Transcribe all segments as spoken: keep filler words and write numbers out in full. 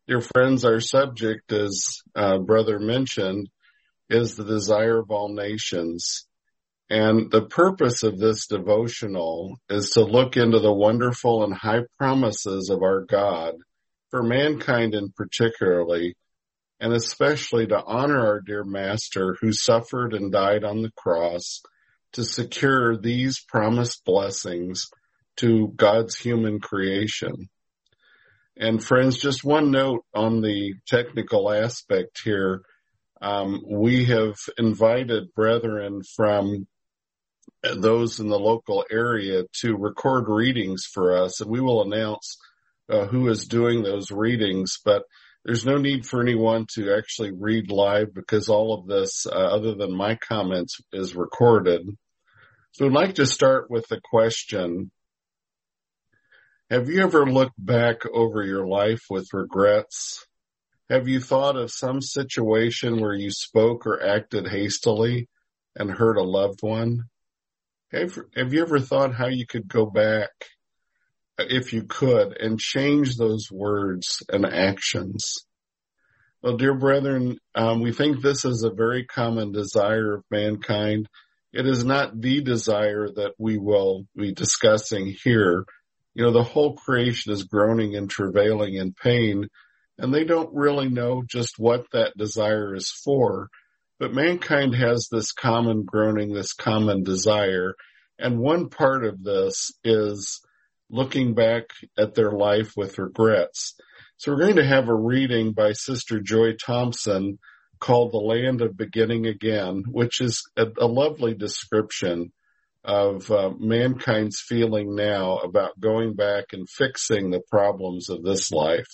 Dear friends, our subject, as uh, Brother mentioned, is the desire of all nations. And the purpose of this devotional is to look into the wonderful and high promises of our God for mankind in particularly, and especially to honor our dear Master who suffered and died on the cross to secure these promised blessings to God's human creation. And friends, just one note on the technical aspect here. Um, we have invited brethren from those in the local area to record readings for us, and we will announce uh, who is doing those readings, but there's no need for anyone to actually read live because all of this, uh, other than my comments, is recorded. So I'd like to start with the question, have you ever looked back over your life with regrets? Have you thought of some situation where you spoke or acted hastily and hurt a loved one? Have, have you ever thought how you could go back, if you could, and change those words and actions? Well, dear brethren, um, we think this is a very common desire of mankind. It is not the desire that we will be discussing here. You know, the whole creation is groaning and travailing in pain, and they don't really know just what that desire is for. But mankind has this common groaning, this common desire, and one part of this is looking back at their life with regrets. So we're going to have a reading by Sister Joy Thompson called The Land of Beginning Again, which is a, a lovely description of uh, mankind's feeling now about going back and fixing the problems of this life.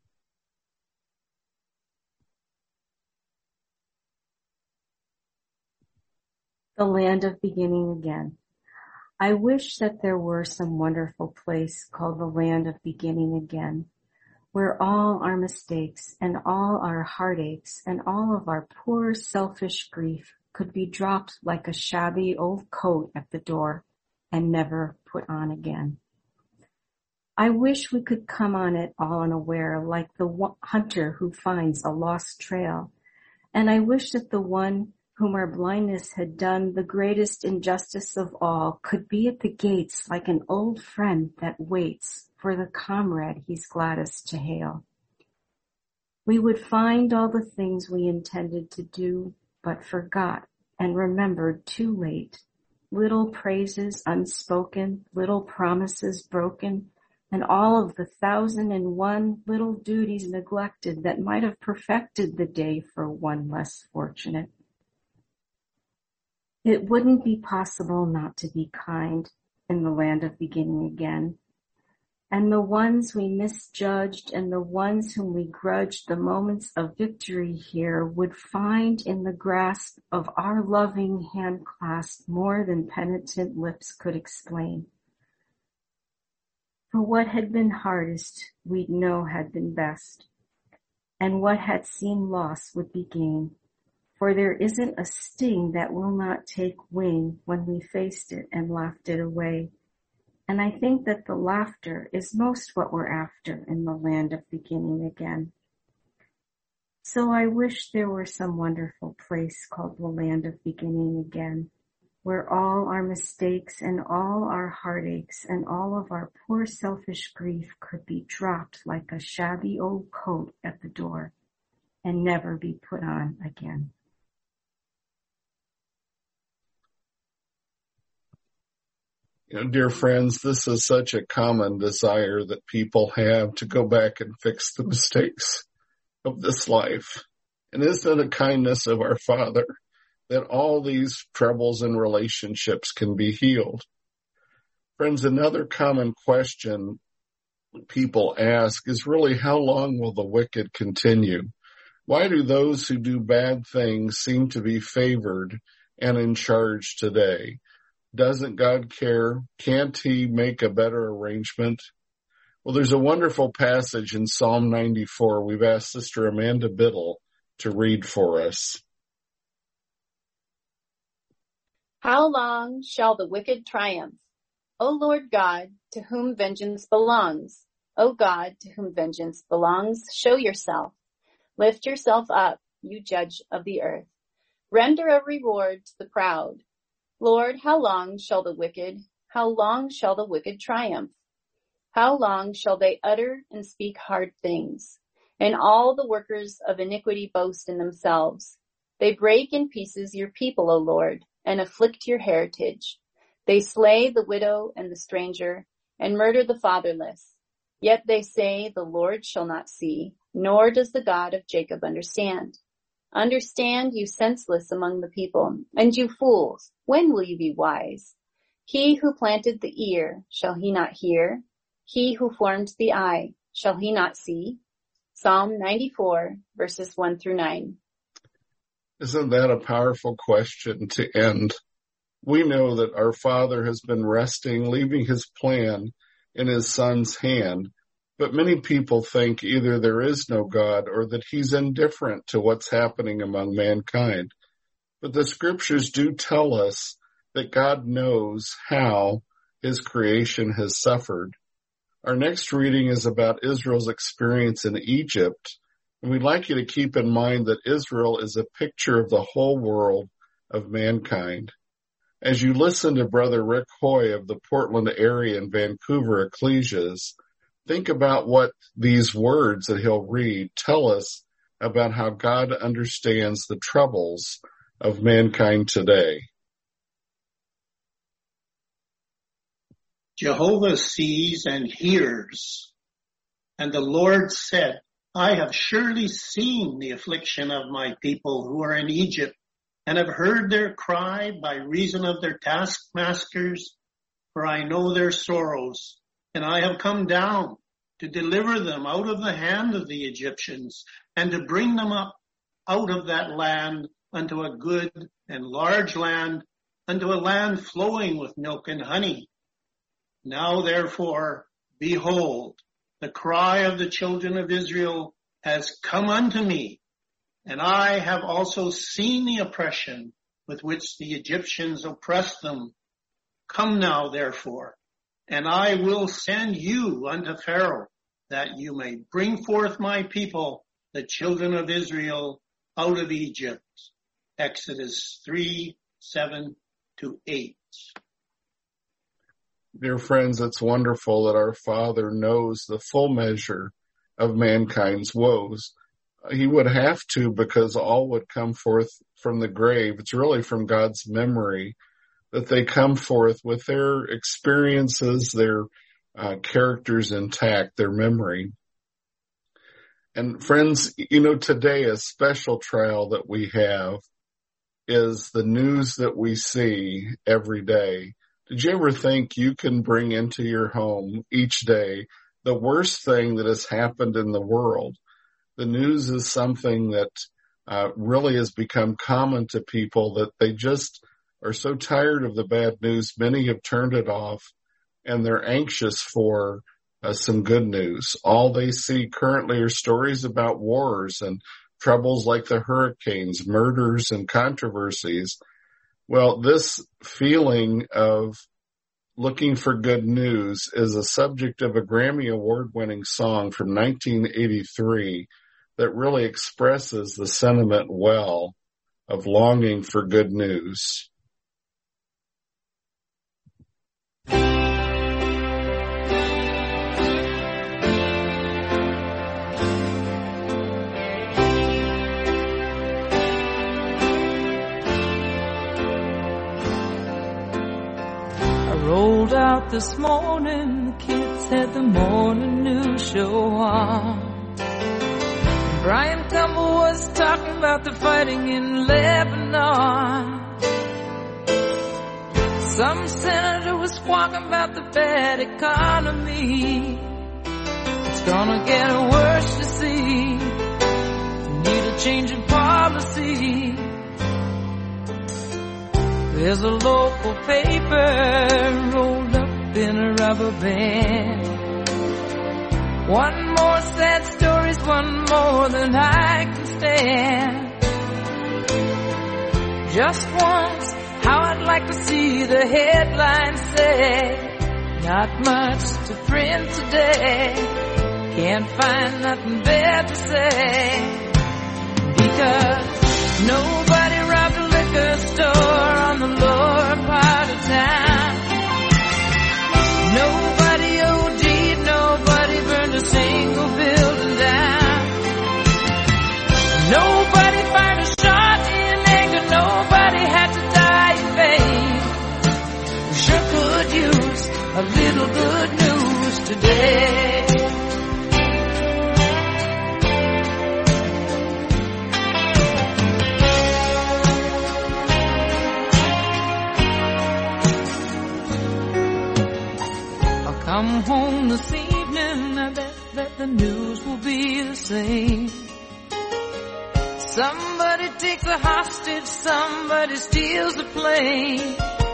The Land of Beginning Again. I wish that there were some wonderful place called the Land of Beginning Again, where all our mistakes and all our heartaches and all of our poor selfish grief could be dropped like a shabby old coat at the door and never put on again. I wish we could come on it all unaware like the hunter who finds a lost trail, and I wish that the one whom our blindness had done the greatest injustice of all could be at the gates like an old friend that waits for the comrade he's gladdest to hail. We would find all the things we intended to do, but forgot and remembered too late. Little praises unspoken, little promises broken, and all of the thousand and one little duties neglected that might have perfected the day for one less fortunate. It wouldn't be possible not to be kind in the land of beginning again. And the ones we misjudged and the ones whom we grudged the moments of victory here would find in the grasp of our loving hand clasp more than penitent lips could explain. For what had been hardest, we'd know had been best, and what had seemed loss would be gain. For there isn't a sting that will not take wing when we faced it and laughed it away. And I think that the laughter is most what we're after in the land of beginning again. So I wish there were some wonderful place called the land of beginning again, where all our mistakes and all our heartaches and all of our poor selfish grief could be dropped like a shabby old coat at the door and never be put on again. You know, dear friends, this is such a common desire that people have to go back and fix the mistakes of this life. And isn't it a kindness of our Father that all these troubles and relationships can be healed? Friends, another common question people ask is really, how long will the wicked continue? Why do those who do bad things seem to be favored and in charge today? Doesn't God care? Can't he make a better arrangement? Well, there's a wonderful passage in Psalm ninety-four. We've asked Sister Amanda Biddle to read for us. How long shall the wicked triumph? O Lord God, to whom vengeance belongs, O God, to whom vengeance belongs, show yourself. Lift yourself up, you judge of the earth. Render a reward to the proud. Lord, how long shall the wicked, how long shall the wicked triumph? How long shall they utter and speak hard things? And all the workers of iniquity boast in themselves. They break in pieces your people, O Lord, and afflict your heritage. They slay the widow and the stranger, and murder the fatherless. Yet they say, the Lord shall not see, nor does the God of Jacob understand. Understand, you senseless among the people, and you fools, when will you be wise? He who planted the ear, shall he not hear? He who formed the eye, shall he not see? Psalm ninety-four, verses one through nine. Isn't that a powerful question to end? We know that our Father has been resting, leaving his plan in his Son's hand, but many people think either there is no God or that he's indifferent to what's happening among mankind. But the scriptures do tell us that God knows how his creation has suffered. Our next reading is about Israel's experience in Egypt, and we'd like you to keep in mind that Israel is a picture of the whole world of mankind. As you listen to Brother Rick Hoy of the Portland area and Vancouver Ecclesias, think about what these words that he'll read tell us about how God understands the troubles of mankind today. Jehovah sees and hears, and the Lord said, I have surely seen the affliction of my people who are in Egypt, and have heard their cry by reason of their taskmasters, for I know their sorrows, and I have come down to deliver them out of the hand of the Egyptians, and to bring them up out of that land unto a good and large land, unto a land flowing with milk and honey. Now therefore, behold, the cry of the children of Israel has come unto me, and I have also seen the oppression with which the Egyptians oppressed them. Come now therefore, and I will send you unto Pharaoh, that you may bring forth my people, the children of Israel, out of Egypt. Exodus three, seven to eight. Dear friends, it's wonderful that our Father knows the full measure of mankind's woes. He would have to, because all would come forth from the grave. It's really from God's memory that they come forth with their experiences, their uh, characters intact, their memory. And friends, you know, today a special trial that we have is the news that we see every day. Did you ever think you can bring into your home each day the worst thing that has happened in the world? The news is something that uh, really has become common to people, that they just are so tired of the bad news. Many have turned it off, and they're anxious for uh, some good news. All they see currently are stories about wars and troubles like the hurricanes, murders and controversies. Well, this feeling of looking for good news is a subject of a Grammy Award-winning song from nineteen eighty-three that really expresses the sentiment well of longing for good news. Rolled out this morning, the kids had the morning news show on. Brian Tumble was talking about the fighting in Lebanon. Some senator was squawking about the bad economy. It's gonna get worse, you see. Need a change in policy. There's a local paper rolled up in a rubber band. One more sad story's one more than I can stand. Just once, how I'd like to see the headline say, not much to print today. can't find nothing bad to say. Because nobody robbed a liquor store on the lower part of town. Nobody O D'd, nobody burned a single building down. Nobody fired a shot in anger, nobody had to die in vain. We sure could use a little good news today. Come home this evening, I bet that the news will be the same. Somebody takes a hostage, somebody steals the plane.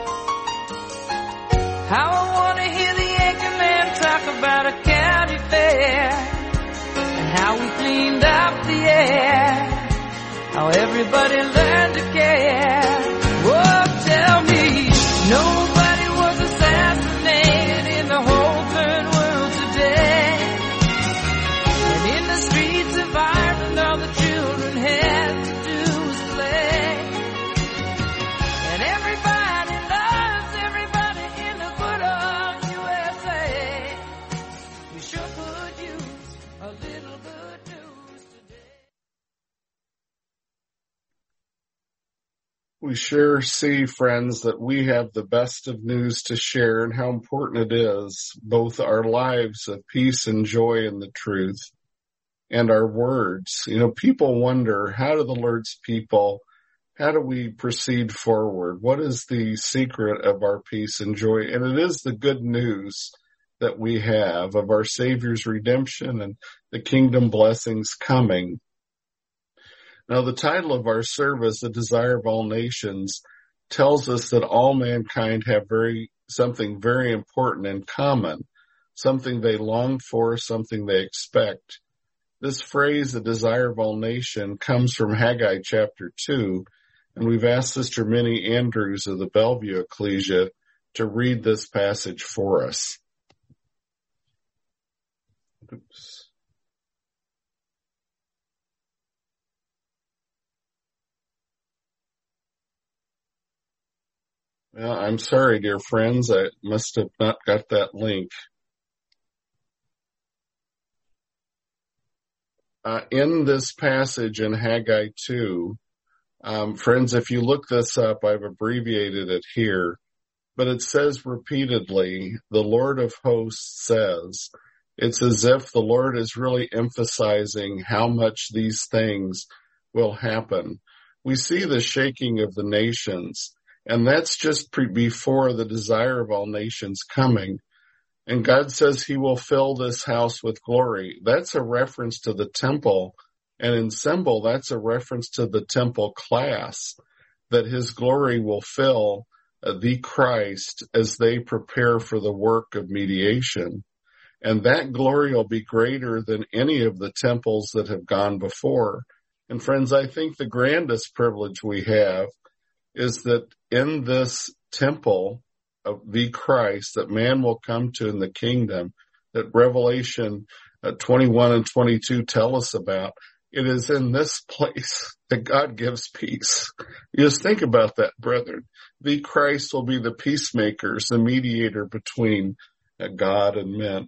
How I want to hear the anchorman talk about a county fair, and how we cleaned up the air, how everybody learned to care. Oh, tell me, nobody was assassinated in the whole third world today. And in the streets of Ireland, all the children had to do was play. And everybody loves everybody in the good old U S A. We sure could use a little good news today. We sure see, friends, that we have the best of news to share and how important it is, both our lives of peace and joy in the truth and our words. You know, people wonder, how do the Lord's people, how do we proceed forward? What is the secret of our peace and joy? And it is the good news that we have of our Savior's redemption and the kingdom blessings coming. Now, the title of our service, The Desire of All Nations, tells us that all mankind have very something very important in common, something they long for, something they expect. This phrase, the desire of all nation, comes from Haggai chapter two, and we've asked Sister Minnie Andrews of the Bellevue Ecclesia to read this passage for us. Oops. Well, I'm sorry, dear friends, I must have not got that link. Uh, in this passage in Haggai two, um, friends, if you look this up, I've abbreviated it here, but it says repeatedly, the Lord of hosts says. It's as if the Lord is really emphasizing how much these things will happen. We see the shaking of the nations. And that's just pre- before the desire of all nations coming. And God says he will fill this house with glory. That's a reference to the temple. And in symbol, that's a reference to the temple class, that his glory will fill uh, the Christ as they prepare for the work of mediation. And that glory will be greater than any of the temples that have gone before. And friends, I think the grandest privilege we have is that in this temple of the Christ that man will come to in the kingdom, that Revelation uh, twenty-one and twenty-two tell us about, it is in this place that God gives peace. You just think about that, brethren. The Christ will be the peacemakers, the mediator between uh, God and men.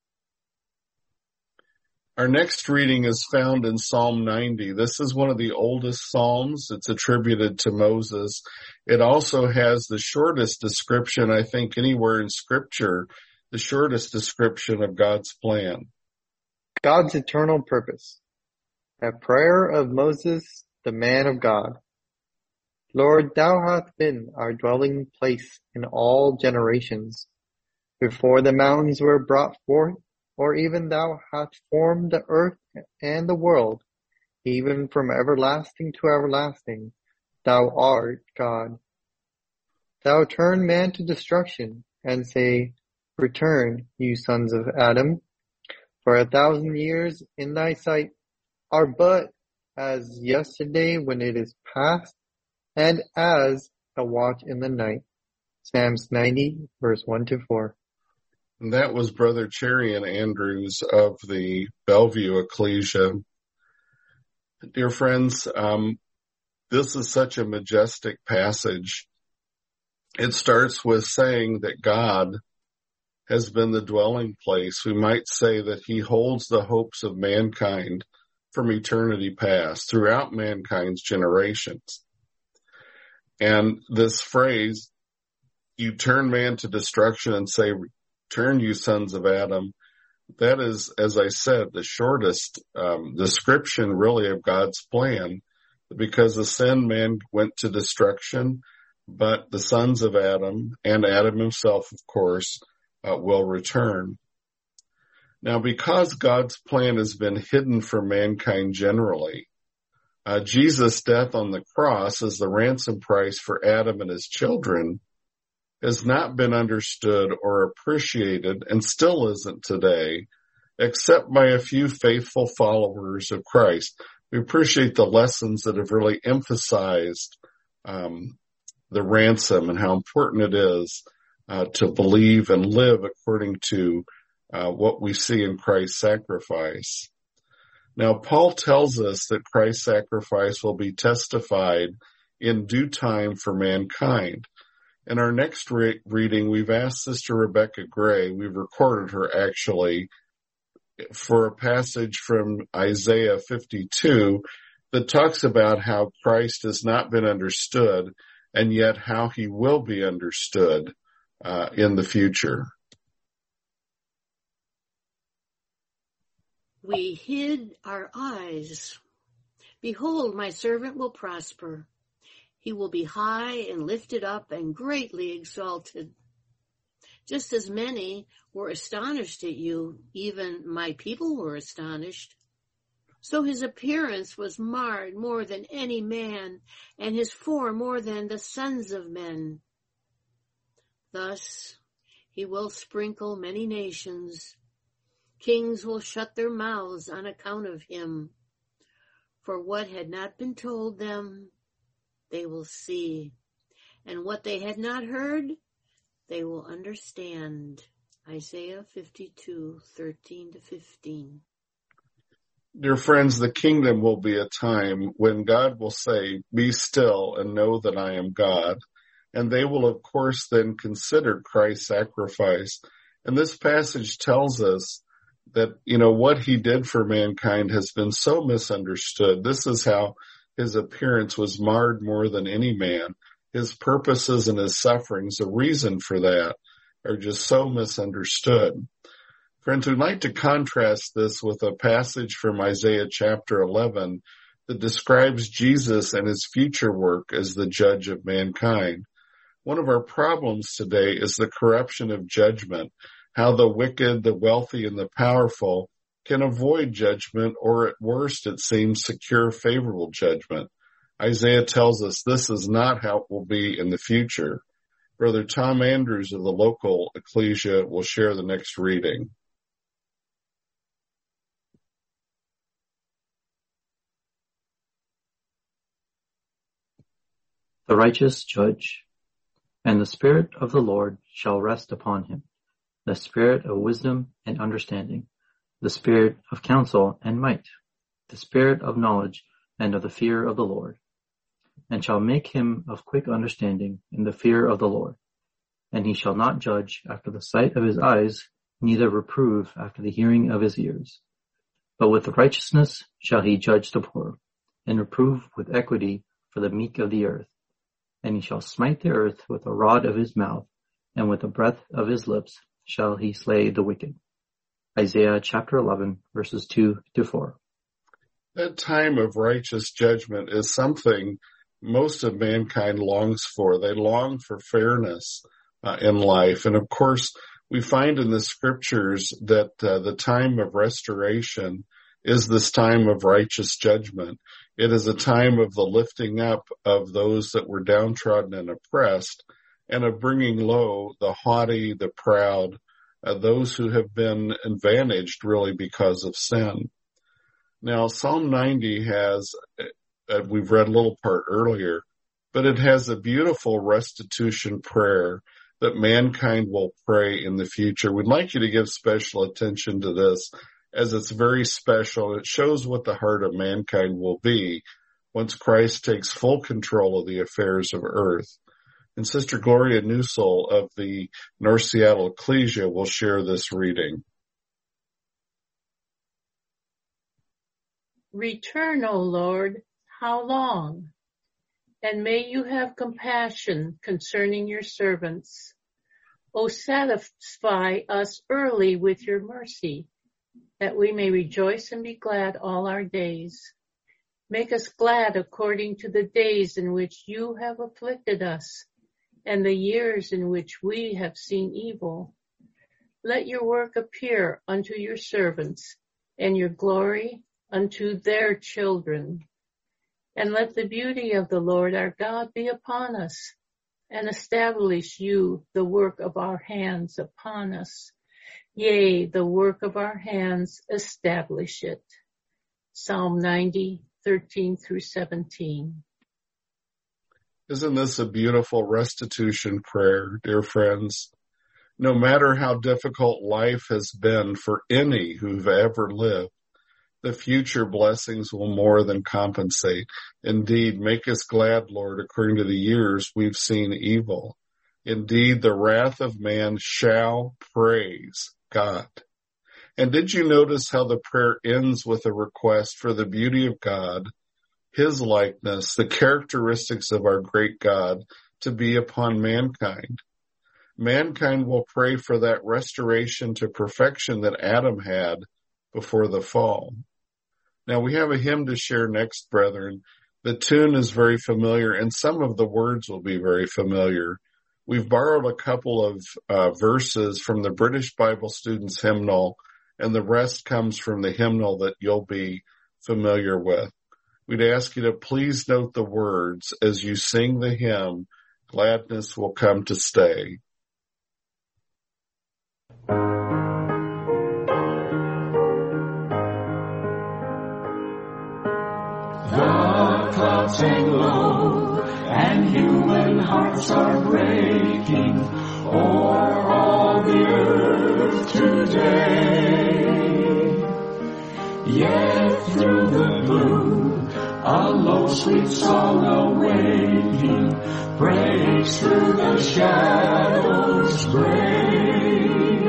Our next reading is found in Psalm ninety. This is one of the oldest Psalms. It's attributed to Moses. It also has the shortest description, I think, anywhere in Scripture, the shortest description of God's plan. God's eternal purpose. A prayer of Moses, the man of God. Lord, thou hast been our dwelling place in all generations. Before the mountains were brought forth, or even thou hast formed the earth and the world, even from everlasting to everlasting, thou art God. Thou turn man to destruction, and say, Return, you sons of Adam, for a thousand years in thy sight are but as yesterday when it is past, and as a watch in the night. Psalms ninety, verse one to four. And that was Brother Cherian Andrews of the Bellevue Ecclesia. Dear friends, um, this is such a majestic passage. It starts with saying that God has been the dwelling place. We might say that he holds the hopes of mankind from eternity past throughout mankind's generations. And this phrase, you turn man to destruction and say, turn you sons of Adam, that is, as I said, the shortest um, description really of God's plan, because the sin man went to destruction, but the sons of Adam and Adam himself, of course, uh, will return. Now, because God's plan has been hidden from mankind generally, uh, Jesus' death on the cross as the ransom price for Adam and his children has not been understood or appreciated, and still isn't today, except by a few faithful followers of Christ. We appreciate the lessons that have really emphasized um, the ransom and how important it is uh, to believe and live according to uh, what we see in Christ's sacrifice. Now, Paul tells us that Christ's sacrifice will be testified in due time for mankind. In our next re- reading, we've asked Sister Rebecca Gray, we've recorded her actually, for a passage from Isaiah fifty-two that talks about how Christ has not been understood and yet how he will be understood uh, in the future. We hid our eyes. Behold, my servant will prosper. He will be high and lifted up and greatly exalted. Just as many were astonished at you, even my people were astonished. So his appearance was marred more than any man, and his form more than the sons of men. Thus he will sprinkle many nations. Kings will shut their mouths on account of him. For what had not been told them, they will see, and what they had not heard, they will understand. Isaiah fifty-two, thirteen to fifteen. Dear friends, the kingdom will be a time when God will say, be still and know that I am God. And they will, of course, then consider Christ's sacrifice. And this passage tells us that, you know, what he did for mankind has been so misunderstood. This is how his appearance was marred more than any man. His purposes and his sufferings, the reason for that, are just so misunderstood. Friends, we'd like to contrast this with a passage from Isaiah chapter eleven that describes Jesus and his future work as the judge of mankind. One of our problems today is the corruption of judgment, how the wicked, the wealthy, and the powerful can avoid judgment, or at worst, it seems, secure favorable judgment. Isaiah tells us this is not how it will be in the future. Brother Tom Andrews of the local ecclesia will share the next reading. The righteous judge, and the Spirit of the Lord shall rest upon him, the Spirit of wisdom and understanding, the Spirit of counsel and might, the Spirit of knowledge and of the fear of the Lord, and shall make him of quick understanding in the fear of the Lord. And he shall not judge after the sight of his eyes, neither reprove after the hearing of his ears. But with righteousness shall he judge the poor, and reprove with equity for the meek of the earth. And he shall smite the earth with the rod of his mouth, and with the breath of his lips shall he slay the wicked. Isaiah chapter eleven, verses two to four. That time of righteous judgment is something most of mankind longs for. They long for fairness uh, in life. And of course, we find in the scriptures that uh, the time of restoration is this time of righteous judgment. It is a time of the lifting up of those that were downtrodden and oppressed, and of bringing low the haughty, the proud, uh, those who have been advantaged really because of sin. Now, Psalm ninety has, uh, we've read a little part earlier, but it has a beautiful restitution prayer that mankind will pray in the future. We'd like you to give special attention to this, as it's very special. It shows what the heart of mankind will be once Christ takes full control of the affairs of earth. And Sister Gloria Newsell of the North Seattle Ecclesia will share this reading. Return, O Lord, how long? And may you have compassion concerning your servants. O satisfy us early with your mercy, that we may rejoice and be glad all our days. Make us glad according to the days in which you have afflicted us, and the years in which we have seen evil. Let your work appear unto your servants, and your glory unto their children. And let the beauty of the Lord our God be upon us, and establish you the work of our hands upon us. Yea, the work of our hands, establish it. Psalm ninety, thirteen through seventeen. Isn't this a beautiful restitution prayer, dear friends? No matter how difficult life has been for any who've ever lived, the future blessings will more than compensate. Indeed, make us glad, Lord, according to the years we've seen evil. Indeed, the wrath of man shall praise God. And did you notice how the prayer ends with a request for the beauty of God, his likeness, the characteristics of our great God to be upon mankind? Mankind will pray for that restoration to perfection that Adam had before the fall. Now, we have a hymn to share next, brethren. The tune is very familiar, and some of the words will be very familiar. We've borrowed a couple of uh, verses from the British Bible Students Hymnal, and the rest comes from the hymnal that you'll be familiar with. We'd ask you to please note the words as you sing the hymn, Gladness Will Come to Stay. Clouds hang low, and human hearts are breaking o'er all the earth today. Yet through the blue, a low sweet song awaking breaks through the shadows gray.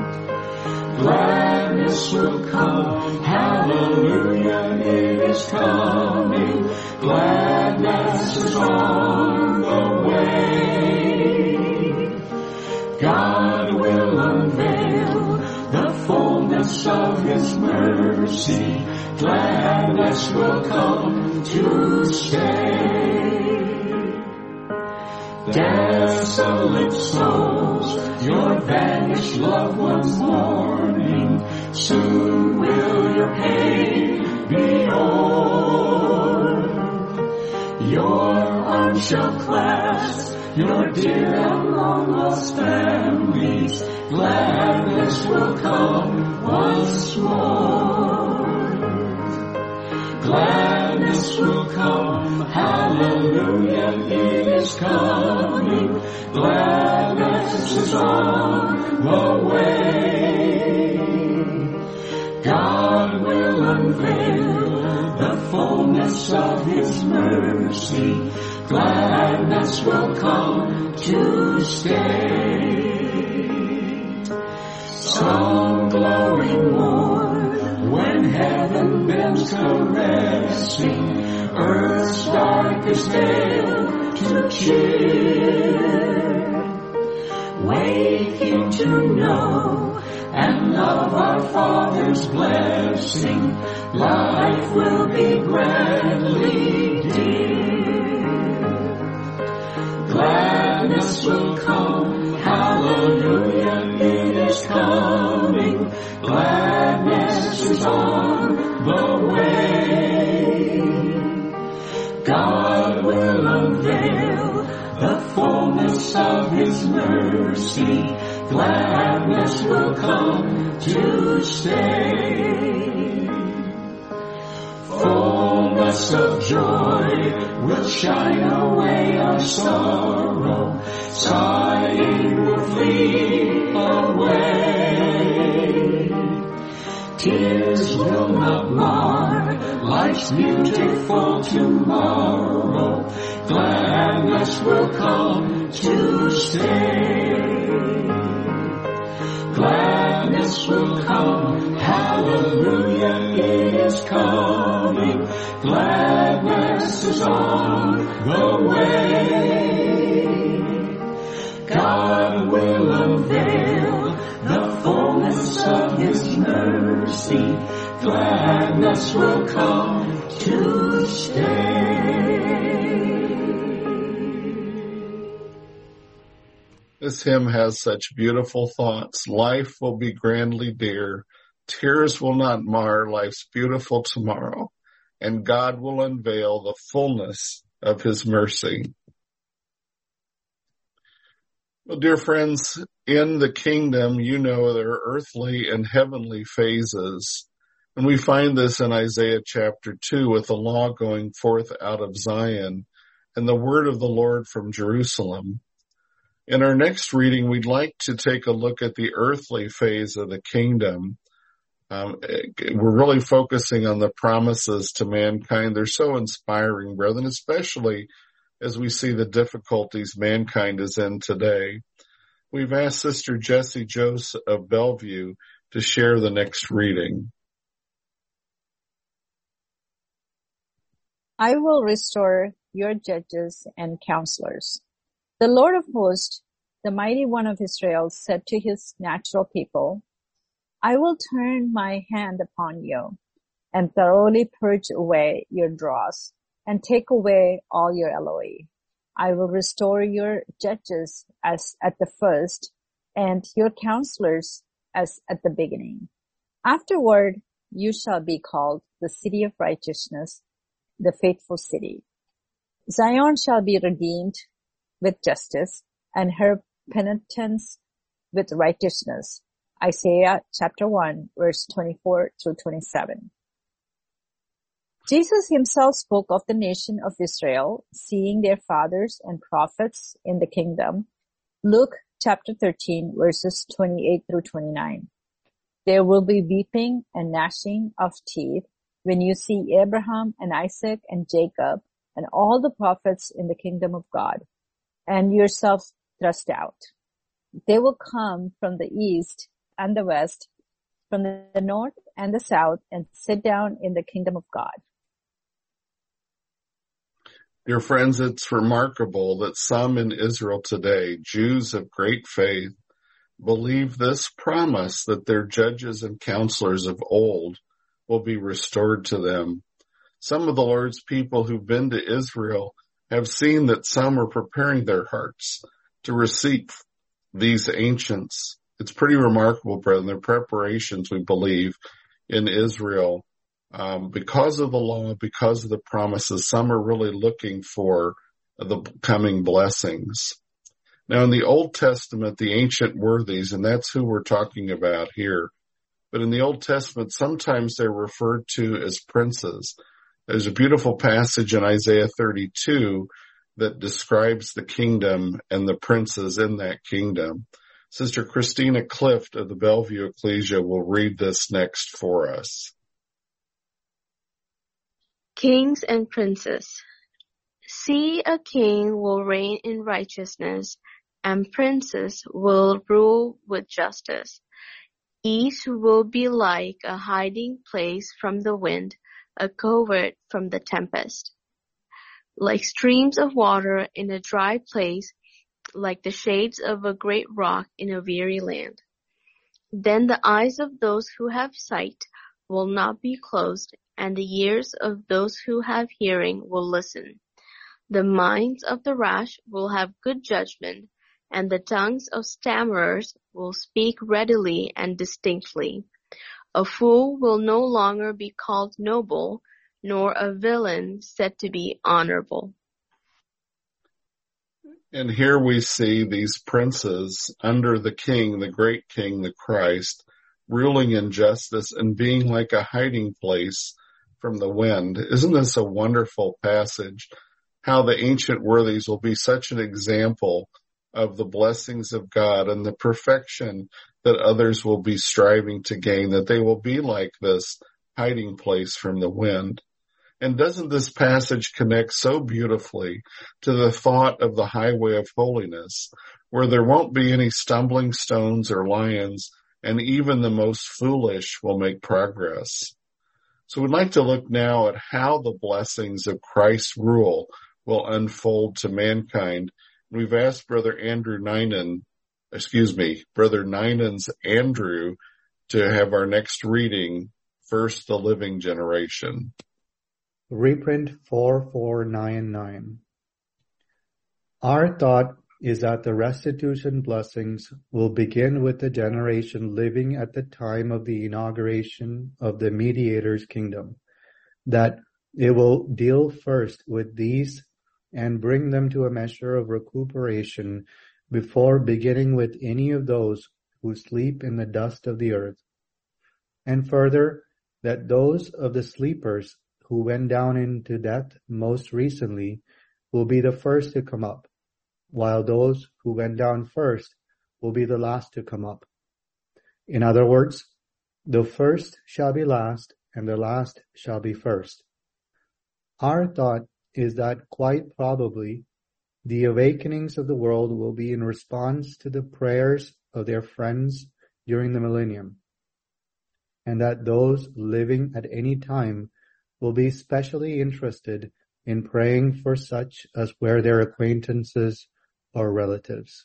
Gladness will come, hallelujah, it is coming. Gladness is on the way. God will unveil the fullness of his mercy. Gladness will come to stay. Desolate souls, your vanished loved ones mourning, soon will your pain be o'er. Your arms shall clasp your dear and long lost families. Gladness will come once more. Gladness will come, hallelujah, it is coming. Gladness is on the way. God will unveil the fullness of his mercy. Gladness will come to stay. Some glowing morn, when heaven bends caressing earth's darkest veil to cheer, waking to know and love our Father's blessing, life will be grandly dear. Gladness will come, hallelujah, it is coming. Gladness is on the way. God will unveil the fullness of his mercy. Gladness will come to stay. Fullness Gladness of joy will shine away our sorrow. Sighing will flee away. Tears will not mar life's beautiful tomorrow. Gladness will come to stay. Gladness will come. Hallelujah, it is coming. Gladness is on the way. God will unveil the fullness of His mercy. Gladness will come to stay. This hymn has such beautiful thoughts. Life will be grandly dear. Tears will not mar life's beautiful tomorrow. And God will unveil the fullness of His mercy. Well, dear friends, in the kingdom, you know, there are earthly and heavenly phases. And we find this in Isaiah chapter two with the law going forth out of Zion and the word of the Lord from Jerusalem. In our next reading, we'd like to take a look at the earthly phase of the kingdom. Um, we're really focusing on the promises to mankind. They're so inspiring, brethren, especially as we see the difficulties mankind is in today. We've asked Sister Jessie Jose of Bellevue to share the next reading. I will restore your judges and counselors. The Lord of hosts, the mighty one of Israel, said to his natural people, I will turn my hand upon you and thoroughly purge away your dross and take away all your alloy. I will restore your judges as at the first and your counselors as at the beginning. Afterward, you shall be called the city of righteousness, the faithful city. Zion shall be redeemed with justice and her penitents with righteousness. Isaiah chapter one, verse twenty-four through twenty-seven. Jesus himself spoke of the nation of Israel, seeing their fathers and prophets in the kingdom. Luke chapter thirteen, verses twenty-eight through twenty-nine. There will be weeping and gnashing of teeth when you see Abraham and Isaac and Jacob and all the prophets in the kingdom of God, and yourself thrust out. They will come from the east and the west, from the north and the south, and sit down in the kingdom of God. Dear friends, it's remarkable that some in Israel today, Jews of great faith, believe this promise that their judges and counselors of old will be restored to them. Some of the Lord's people who've been to Israel have seen that some are preparing their hearts to receive these ancients. It's pretty remarkable, brethren, their preparations, we believe, in Israel. Um, because of the law, because of the promises, some are really looking for the coming blessings. Now, in the Old Testament, the ancient worthies, and that's who we're talking about here, but in the Old Testament, sometimes they're referred to as princes. There's a beautiful passage in Isaiah thirty-two that describes the kingdom and the princes in that kingdom. Sister Christina Clift of the Bellevue Ecclesia will read this next for us. Kings and princes. See, a king will reign in righteousness, and princes will rule with justice. Each will be like a hiding place from the wind, a covert from the tempest. Like streams of water in a dry place, like the shades of a great rock in a weary land. Then the eyes of those who have sight will not be closed, and the ears of those who have hearing will listen. The minds of the rash will have good judgment, and the tongues of stammerers will speak readily and distinctly. A fool will no longer be called noble, nor a villain said to be honorable. And here we see these princes under the king, the great king, the Christ, ruling in justice and being like a hiding place from the wind. Isn't this a wonderful passage? How the ancient worthies will be such an example of the blessings of God and the perfection that others will be striving to gain, that they will be like this hiding place from the wind. And doesn't this passage connect so beautifully to the thought of the highway of holiness, where there won't be any stumbling stones or lions, and even the most foolish will make progress? So we'd like to look now at how the blessings of Christ's rule will unfold to mankind. We've asked Brother Andrew Ninan, excuse me, Brother Ninan's Andrew to have our next reading, First the Living Generation. Reprint four four nine nine. Our thought is that the restitution blessings will begin with the generation living at the time of the inauguration of the mediator's kingdom, that it will deal first with these and bring them to a measure of recuperation before beginning with any of those who sleep in the dust of the earth. And further, that those of the sleepers who went down into death most recently will be the first to come up, while those who went down first will be the last to come up. In other words, the first shall be last, and the last shall be first. Our thought is that quite probably the awakenings of the world will be in response to the prayers of their friends during the millennium, and that those living at any time will be specially interested in praying for such as were their acquaintances or relatives.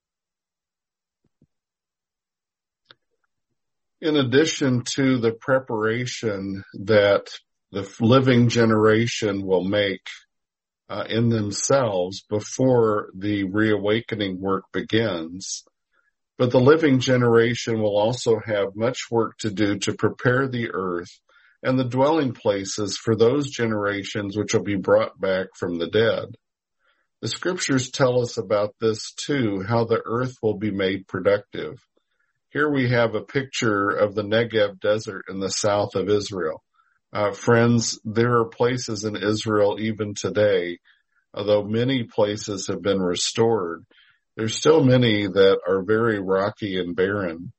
In addition to the preparation that the living generation will make uh, in themselves before the reawakening work begins, but the living generation will also have much work to do to prepare the earth and the dwelling places for those generations which will be brought back from the dead. The scriptures tell us about this too, how the earth will be made productive. Here we have a picture of the Negev desert in the south of Israel. Uh, friends, there are places in Israel even today, although many places have been restored, there's still many that are very rocky and barren.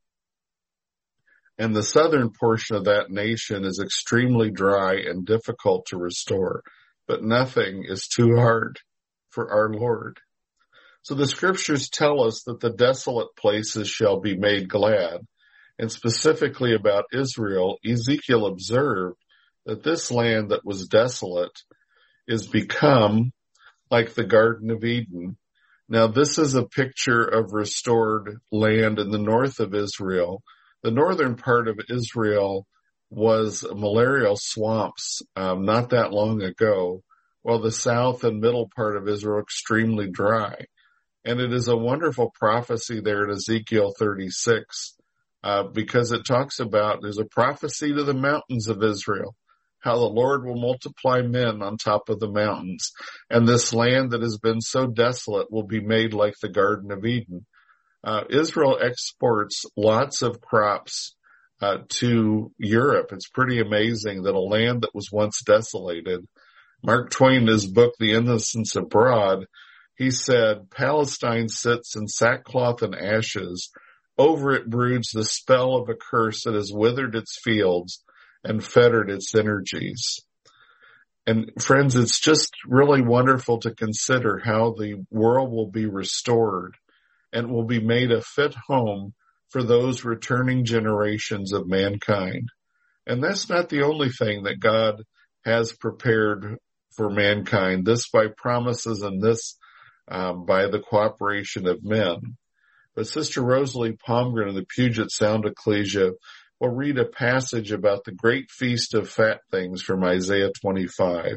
And the southern portion of that nation is extremely dry and difficult to restore, but nothing is too hard for our Lord. So the scriptures tell us that the desolate places shall be made glad. And specifically about Israel, Ezekiel observed that this land that was desolate is become like the Garden of Eden. Now this is a picture of restored land in the north of Israel. The northern part of Israel was malarial swamps um, not that long ago, while the south and middle part of Israel are extremely dry. And it is a wonderful prophecy there in Ezekiel thirty-six, uh, because it talks about, there's a prophecy to the mountains of Israel, how the Lord will multiply men on top of the mountains. And this land that has been so desolate will be made like the Garden of Eden. Uh, Israel exports lots of crops uh, to Europe. It's pretty amazing that a land that was once desolated. Mark Twain, in his book, The Innocents Abroad, he said, Palestine sits in sackcloth and ashes. Over it broods the spell of a curse that has withered its fields and fettered its energies. And friends, it's just really wonderful to consider how the world will be restored and will be made a fit home for those returning generations of mankind. And that's not the only thing that God has prepared for mankind, this by promises and this um, by the cooperation of men. But Sister Rosalie Palmgren of the Puget Sound Ecclesia will read a passage about the great feast of fat things from Isaiah twenty-five.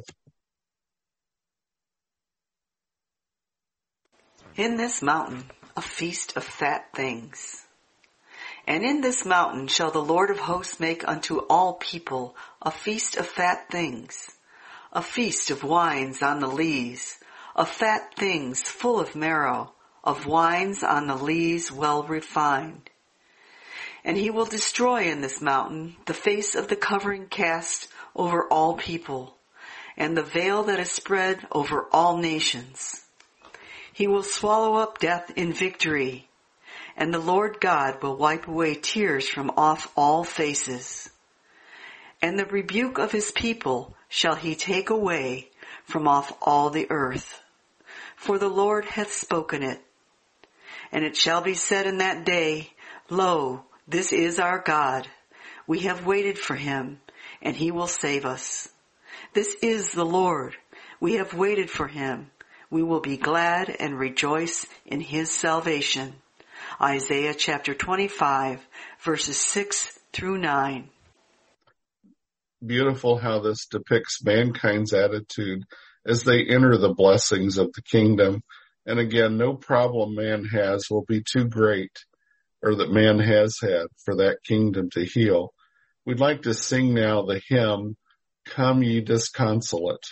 In this mountain, a feast of fat things. And in this mountain shall the Lord of hosts make unto all people a feast of fat things, a feast of wines on the lees, of fat things full of marrow, of wines on the lees well refined. And he will destroy in this mountain the face of the covering cast over all people, and the veil that is spread over all nations. He will swallow up death in victory, and the Lord God will wipe away tears from off all faces. And the rebuke of his people shall he take away from off all the earth. For the Lord hath spoken it. And it shall be said in that day, Lo, this is our God. We have waited for him, and he will save us. This is the Lord. We have waited for him. We will be glad and rejoice in his salvation. Isaiah chapter twenty-five, verses six through nine. Beautiful how this depicts mankind's attitude as they enter the blessings of the kingdom. And again, no problem man has will be too great, or that man has had, for that kingdom to heal. We'd like to sing now the hymn, Come Ye Disconsolate.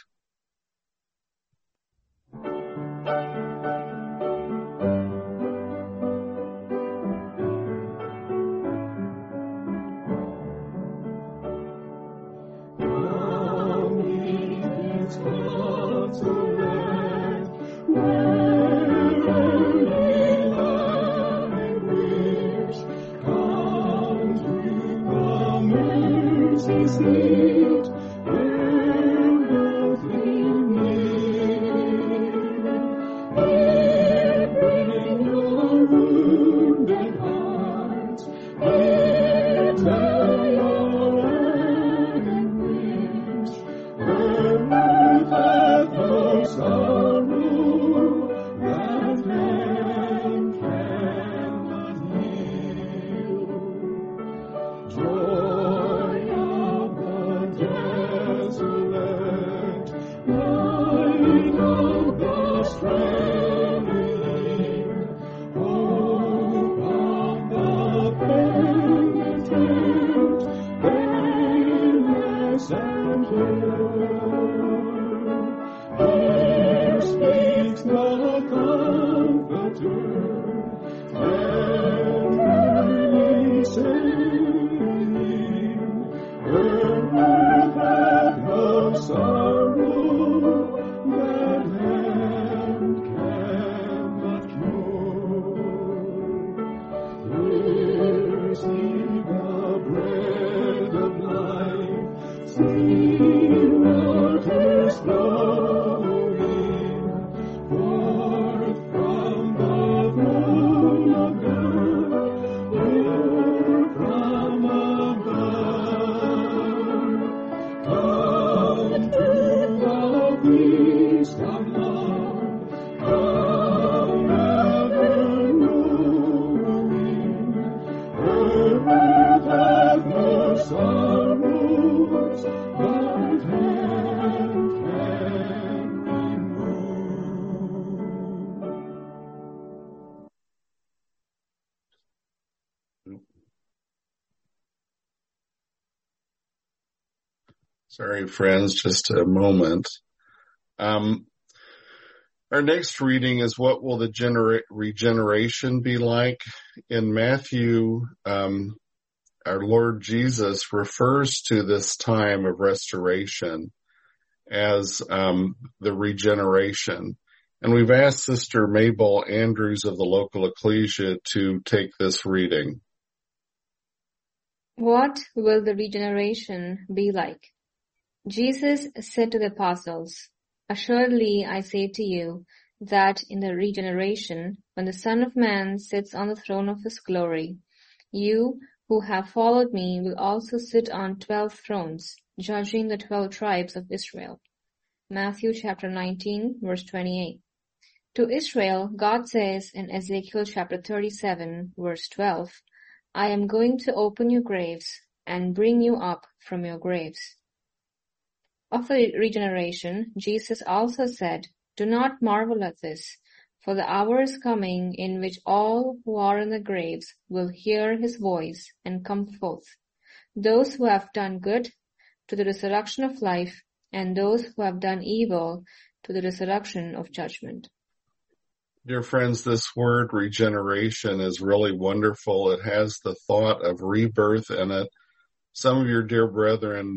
Sorry, friends, just a moment. Um, our next reading is what will the genera- regeneration be like? In Matthew, um, our Lord Jesus refers to this time of restoration as um, the regeneration. And we've asked Sister Mabel Andrews of the local ecclesia to take this reading. What will the regeneration be like? Jesus said to the apostles, Assuredly I say to you that in the regeneration, when the Son of Man sits on the throne of his glory, you who have followed me will also sit on twelve thrones, judging the twelve tribes of Israel. Matthew chapter nineteen, verse twenty-eight. To Israel, God says in Ezekiel chapter thirty-seven, verse twelve, I am going to open your graves and bring you up from your graves. Of the regeneration, Jesus also said, Do not marvel at this, for the hour is coming in which all who are in the graves will hear his voice and come forth, those who have done good to the resurrection of life, and those who have done evil to the resurrection of judgment. Dear friends, this word regeneration is really wonderful. It has the thought of rebirth in it. Some of your dear brethren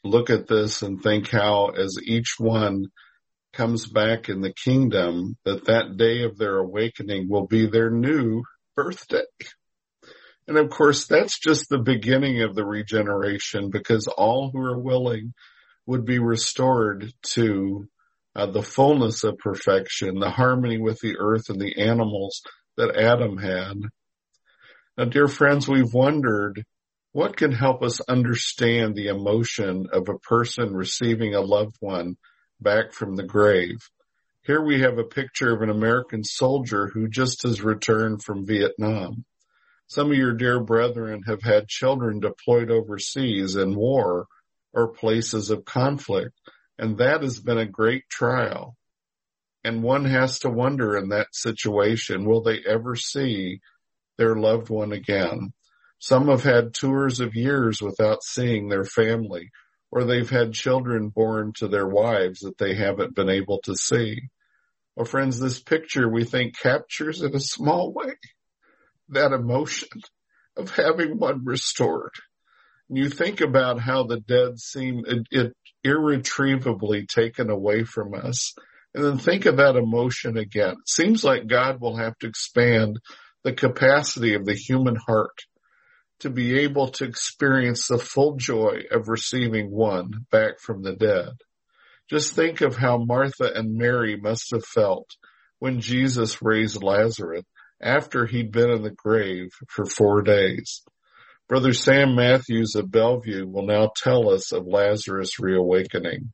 look at this and think how as each one comes back in the kingdom, that that day of their awakening will be their new birthday. And of course, that's just the beginning of the regeneration, because all who are willing would be restored to uh, the fullness of perfection, the harmony with the earth and the animals that Adam had. Now, dear friends, we've wondered what can help us understand the emotion of a person receiving a loved one back from the grave. Here we have a picture of an American soldier who just has returned from Vietnam. Some of your dear brethren have had children deployed overseas in war or places of conflict, and that has been a great trial. And one has to wonder in that situation, will they ever see their loved one again? Some have had tours of years without seeing their family, or they've had children born to their wives that they haven't been able to see. Well, friends, this picture, we think, captures in a small way that emotion of having one restored. And you think about how the dead seem it, it irretrievably taken away from us, and then think of that emotion again. It seems like God will have to expand the capacity of the human heart to be able to experience the full joy of receiving one back from the dead. Just think of how Martha and Mary must have felt when Jesus raised Lazarus after he'd been in the grave for four days. Brother Sam Matthews of Bellevue will now tell us of Lazarus' reawakening.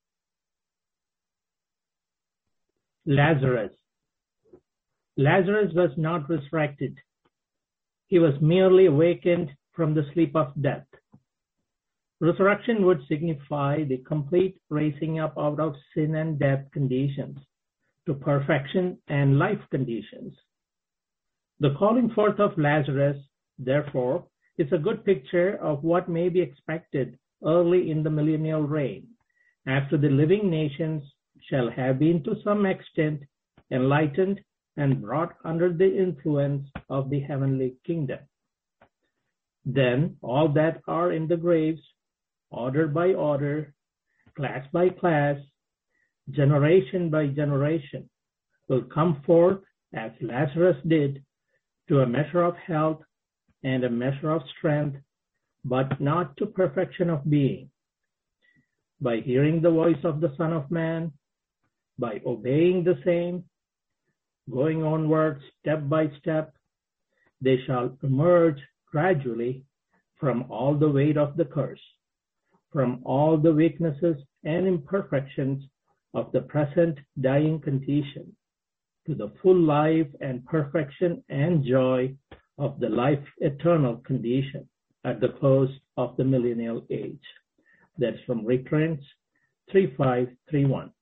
Lazarus. Lazarus was not resurrected. He was merely awakened from the sleep of death. Resurrection would signify the complete raising up out of sin and death conditions to perfection and life conditions. The calling forth of Lazarus, therefore, is a good picture of what may be expected early in the millennial reign, after the living nations shall have been to some extent enlightened and brought under the influence of the heavenly kingdom. Then all that are in the graves, order by order, class by class, generation by generation, will come forth as Lazarus did, to a measure of health and a measure of strength, but not to perfection of being. By hearing the voice of the Son of Man, by obeying the same, going onward step by step, they shall emerge gradually from all the weight of the curse, from all the weaknesses and imperfections of the present dying condition, to the full life and perfection and joy of the life eternal condition at the close of the millennial age. That's from reprints three five three one.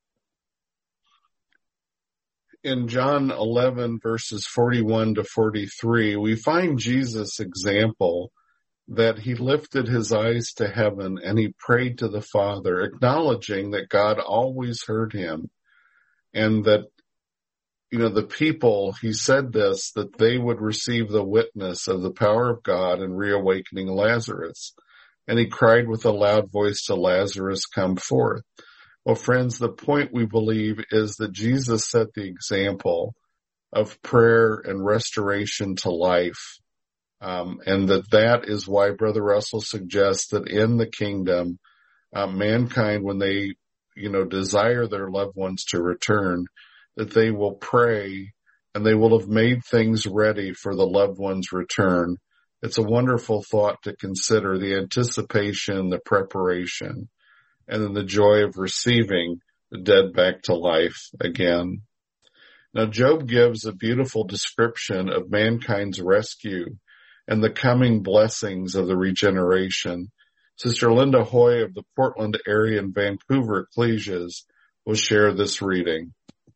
In John eleven, verses forty-one to forty-three, we find Jesus' example that he lifted his eyes to heaven and he prayed to the Father, acknowledging that God always heard him, and that, you know, the people, he said this, that they would receive the witness of the power of God in reawakening Lazarus. And he cried with a loud voice to Lazarus, come forth. Well, friends, the point we believe is that Jesus set the example of prayer and restoration to life. Um, and that that is why Brother Russell suggests that in the kingdom, uh, mankind, when they, you know, desire their loved ones to return, that they will pray and they will have made things ready for the loved one's return. It's a wonderful thought to consider, the anticipation, the preparation, and then the joy of receiving the dead back to life again. Now, Job gives a beautiful description of mankind's rescue and the coming blessings of the regeneration. Sister Linda Hoy of the Portland area and Vancouver Ecclesias will share this reading.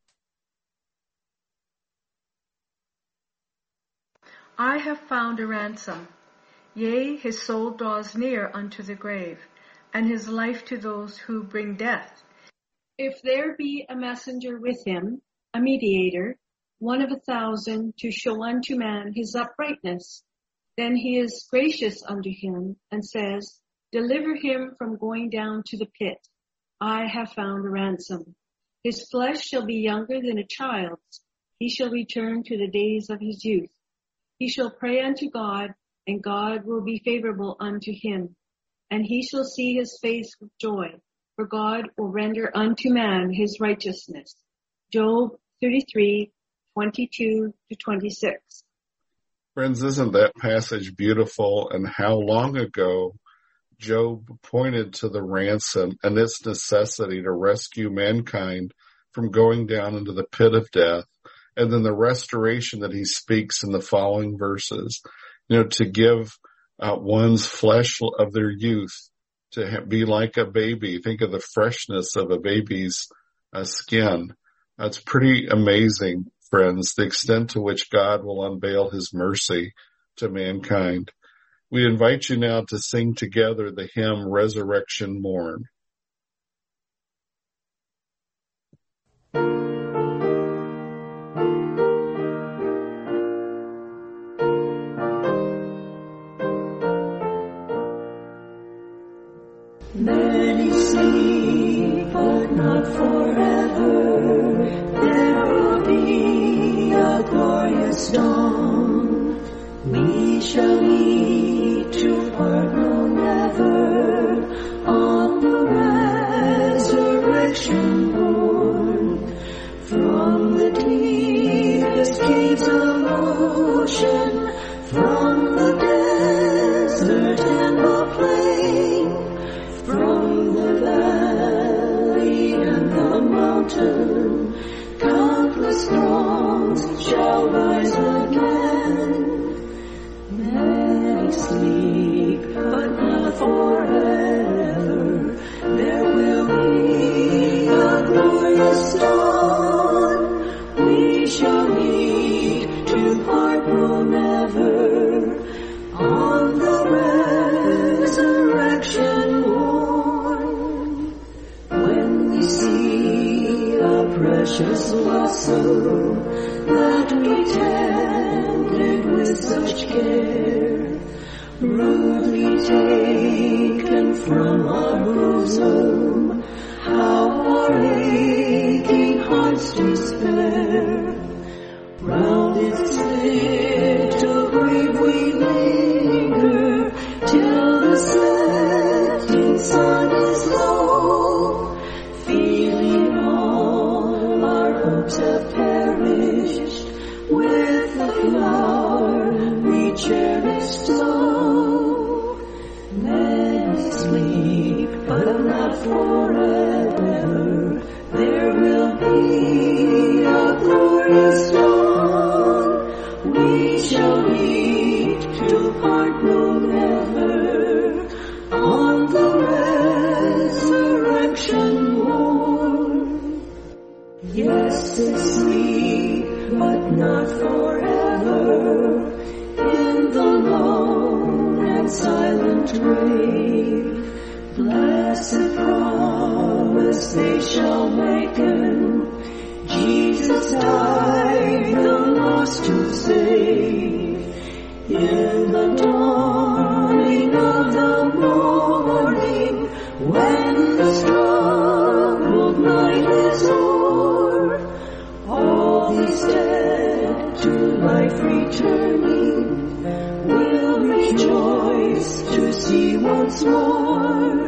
I have found a ransom. Yea, his soul draws near unto the grave, and his life to those who bring death. If there be a messenger with him, a mediator, one of a thousand, to show unto man his uprightness, then he is gracious unto him, and says, Deliver him from going down to the pit. I have found a ransom. His flesh shall be younger than a child's. He shall return to the days of his youth. He shall pray unto God, and God will be favorable unto him. And he shall see his face with joy, for God will render unto man his righteousness. Job thirty-three, twenty-two to twenty-six. Friends, isn't that passage beautiful? And how long ago Job pointed to the ransom and its necessity to rescue mankind from going down into the pit of death. And then the restoration that he speaks in the following verses, you know, to give uh, one's flesh of their youth, to ha- be like a baby. Think of the freshness of a baby's uh, skin. That's pretty amazing, friends, the extent to which God will unveil his mercy to mankind. We invite you now to sing together the hymn Resurrection Morn. Many sleep, but not forever. There will be a glorious dawn. We shall meet to part no never on the resurrection morn. From the deepest caves of ocean, from the desert and the plain, from the valley and the mountain, countless throngs shall rise again. Many sleep, but not forever. There will be a glorious dawn. We shall meet to part no never on the resurrection morn. When we see a precious blossom that we tended with such care, rudely taken from our bosom, how our aching hearts despair. Round its little grave we linger till the setting sun is low, feeling all our hopes have perished with the flower we cherished so. Many sleep, but not forever. There will be a glorious dawn. We shall meet to part no never on the resurrection morn. Yes, they sleep, but not forever, in the lone and silent grave. Blessed promise they shall waken. Jesus died the lost to save. In the dawning of the morning, when the struggled night is o'er, all these dead to life returning will rejoice to see once more.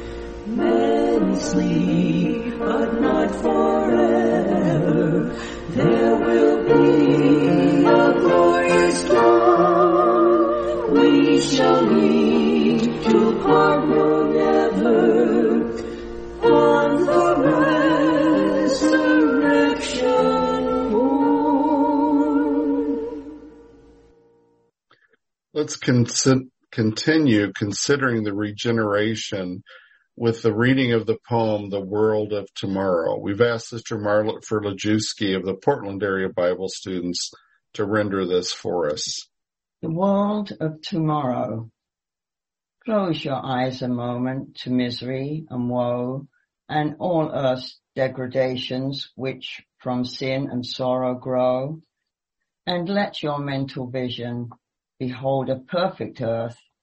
Many sleep, but not forever. There will be a glorious dawn. We shall meet to part no never on the resurrection morn. Let's con- continue considering the regeneration with the reading of the poem, The World of Tomorrow. We've asked Sister Margaret Ferlajewski of the Portland area Bible students to render this for us. The world of tomorrow. Close your eyes a moment to misery and woe and all earth's degradations which from sin and sorrow grow, and let your mental vision behold a perfect earth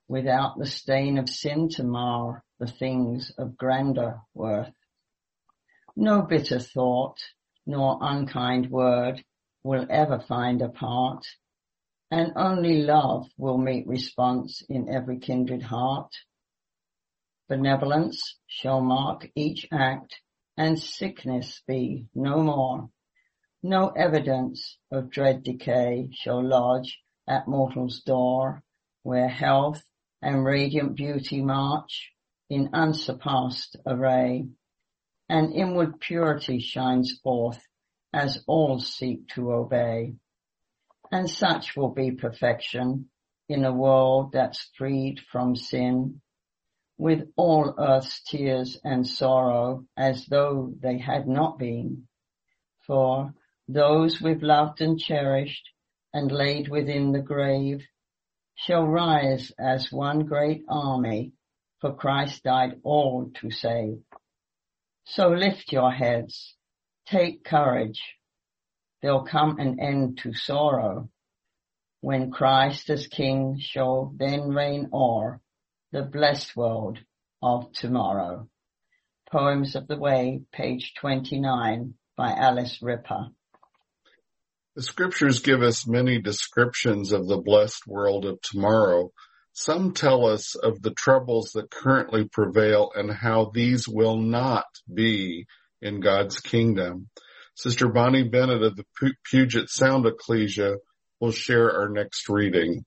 without the stain of sin to mar the things of grander worth. No bitter thought, nor unkind word will ever find a part, and only love will meet response in every kindred heart. Benevolence shall mark each act, and sickness be no more. No evidence of dread decay shall lodge at mortal's door, where health and radiant beauty march in unsurpassed array, and inward purity shines forth as all seek to obey. And such will be perfection in a world that's freed from sin, with all earth's tears and sorrow as though they had not been. For those we've loved and cherished and laid within the grave shall rise as one great army, for Christ died all to save. So lift your heads, take courage. There'll come an end to sorrow, when Christ as King shall then reign o'er the blessed world of tomorrow. Poems of the Way, page twenty-nine, by Alice Ripper. The scriptures give us many descriptions of the blessed world of tomorrow. Some tell us of the troubles that currently prevail and how these will not be in God's kingdom. Sister Bonnie Bennett of the Puget Sound Ecclesia will share our next reading.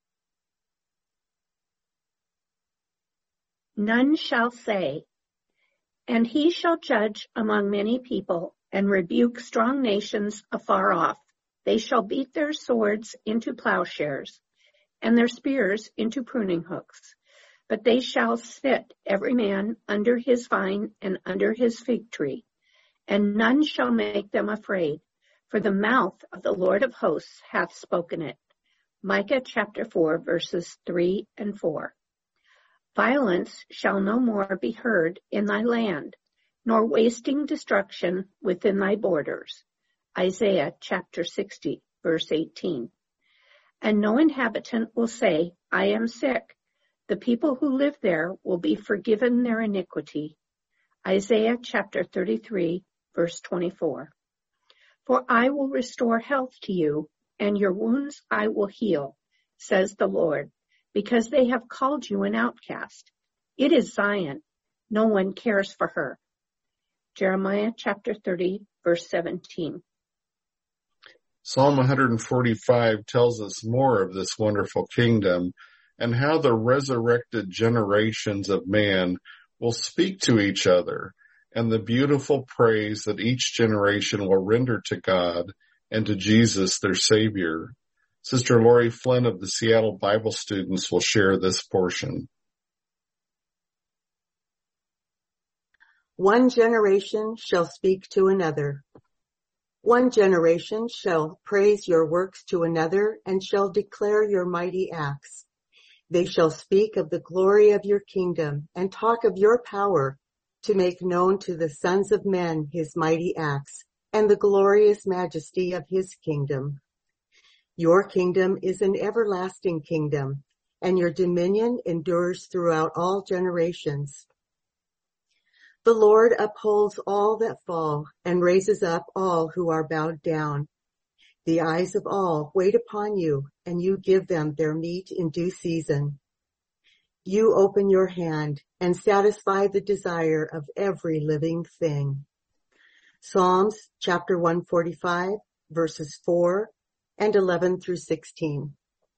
None shall say, and he shall judge among many people and rebuke strong nations afar off. They shall beat their swords into plowshares and their spears into pruning hooks. But they shall sit every man under his vine and under his fig tree, and none shall make them afraid, for the mouth of the Lord of hosts hath spoken it. Micah chapter four, verses three and four. Violence shall no more be heard in thy land, nor wasting destruction within thy borders. Isaiah chapter sixty, verse eighteen. And no inhabitant will say, I am sick. The people who live there will be forgiven their iniquity. Isaiah chapter thirty-three, verse twenty-four. For I will restore health to you, and your wounds I will heal, says the Lord, because they have called you an outcast. It is Zion. No one cares for her. Jeremiah chapter thirty, verse seventeen. Psalm one forty-five tells us more of this wonderful kingdom and how the resurrected generations of man will speak to each other, and the beautiful praise that each generation will render to God and to Jesus, their Savior. Sister Lori Flynn of the Seattle Bible Students will share this portion. One generation shall speak to another. One generation shall praise your works to another and shall declare your mighty acts. They shall speak of the glory of your kingdom and talk of your power to make known to the sons of men his mighty acts and the glorious majesty of his kingdom. Your kingdom is an everlasting kingdom, and your dominion endures throughout all generations. The Lord upholds all that fall and raises up all who are bowed down. The eyes of all wait upon you, and you give them their meat in due season. You open your hand and satisfy the desire of every living thing. Psalms chapter one forty-five, verses four and eleven through sixteen.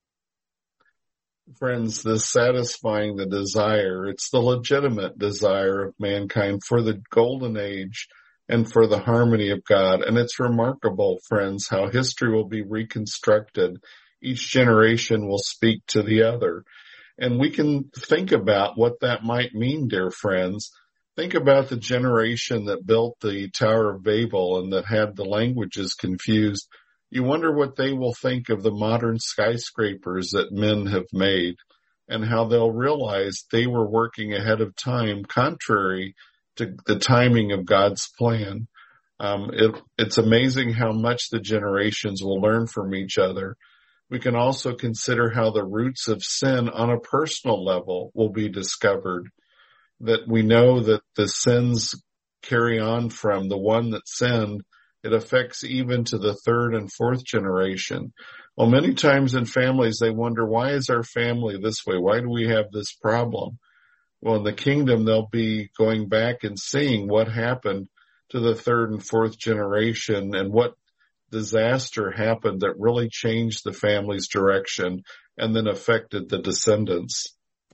Friends, this satisfying the desire, it's the legitimate desire of mankind for the golden age and for the harmony of God. And it's remarkable, friends, how history will be reconstructed. Each generation will speak to the other. And we can think about what that might mean, dear friends. Think about the generation that built the Tower of Babel and that had the languages confused. You wonder what they will think of the modern skyscrapers that men have made and how they'll realize they were working ahead of time contrary to the timing of God's plan. Um, it, it's amazing how much the generations will learn from each other. We can also consider how the roots of sin on a personal level will be discovered, that we know that the sins carry on from the one that sinned. It affects even to the third and fourth generation. Well, many times in families, they wonder, why is our family this way? Why do we have this problem? Well, in the kingdom, they'll be going back and seeing what happened to the third and fourth generation and what disaster happened that really changed the family's direction and then affected the descendants.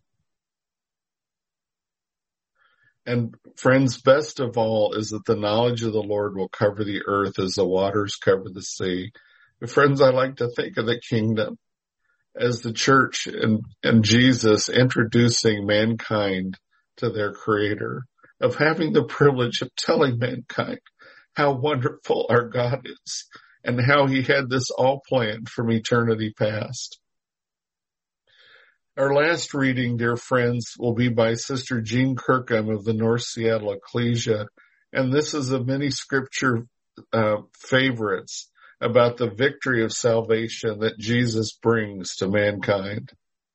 And friends, best of all is that the knowledge of the Lord will cover the earth as the waters cover the sea. But friends, I like to think of the kingdom as the church and, and Jesus introducing mankind to their Creator, of having the privilege of telling mankind how wonderful our God is and how he had this all planned from eternity past. Our last reading, dear friends, will be by Sister Jean Kirkham of the North Seattle Ecclesia, and this is of many scripture uh, favorites about the victory of salvation that Jesus brings to mankind.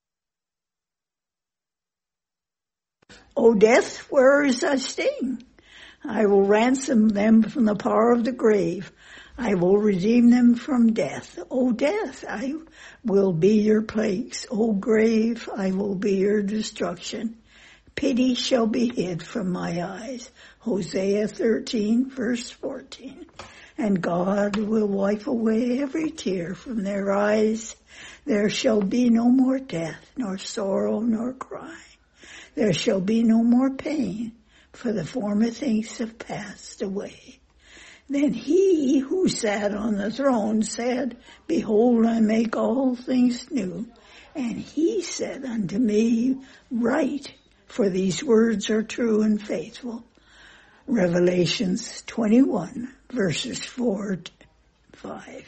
O death, where is thy sting? I will ransom them from the power of the grave. I will redeem them from death. O death, I will be your plagues. O grave, I will be your destruction. Pity shall be hid from my eyes. Hosea thirteen, verse fourteen. And God will wipe away every tear from their eyes. There shall be no more death, nor sorrow, nor crying. There shall be no more pain, for the former things have passed away. Then he who sat on the throne said, Behold, I make all things new. And he said unto me, Write, for these words are true and faithful. Revelations twenty-one, verses four to five.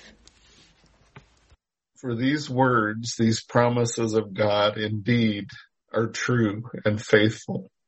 For these words, these promises of God indeed are true and faithful.